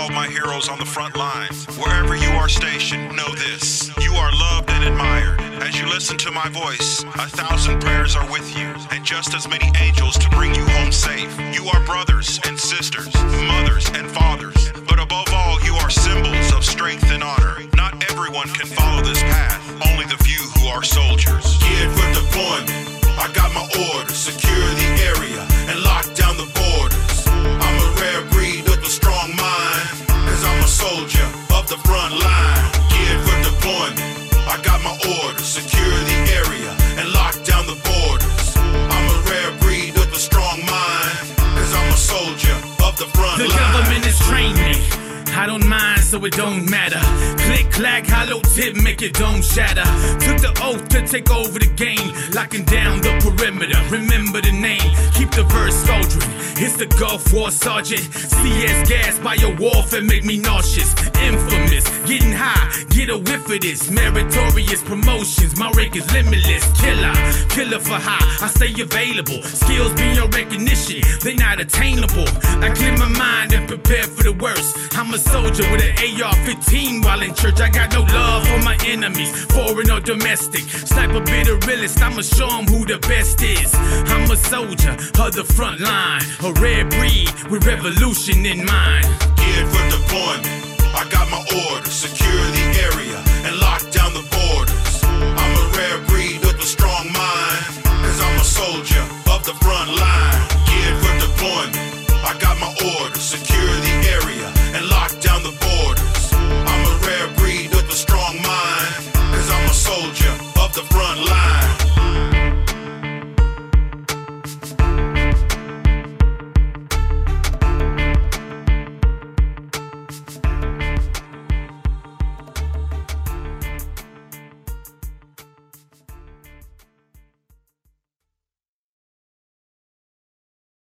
all my heroes on the front lines. Wherever you are stationed, know this: you are loved and admired. As you listen to my voice, 1,000 prayers are with you, and just as many angels to bring you home safe. You are brothers and sisters, mothers and fathers, but above all, you are symbols of strength and honor. Not everyone can follow this path, only the few who are soldiers. Geared for deployment, I got my orders. Secure the area and lock down the borders. I'm a rare breed with a strong mind, cause I'm a soldier of the front line. Geared for deployment, I got my orders. Secure the area and lock down the borders. I'm a rare breed with a strong mind, cause I'm a soldier of the front line. The government has trained me, I don't mind, so it don't matter. Click, clack, hollow tip, make it don't shatter. Took the oath to take over the game, locking down the perimeter. Remember the name, keep the verse soldiering. It's the Gulf War Sergeant. CS gas by your warfare make me nauseous. Infamous, getting high, get a whiff of this. Meritorious promotions, my rank is limitless. Killer for high, I stay available. Skills beyond recognition, they not attainable. I clear my mind and prepare for the worst. I'm a soldier with an AR-15 while in church. I got no love for my enemies, foreign or domestic. Sniper be the realest, I'ma show them who the best is. I'm a soldier of the front line, a rare breed with revolution in mind. Geared for deployment, I got my orders. Secure the area and lock down the borders. I'm a rare breed with a strong mind, cause I'm a soldier of the front line.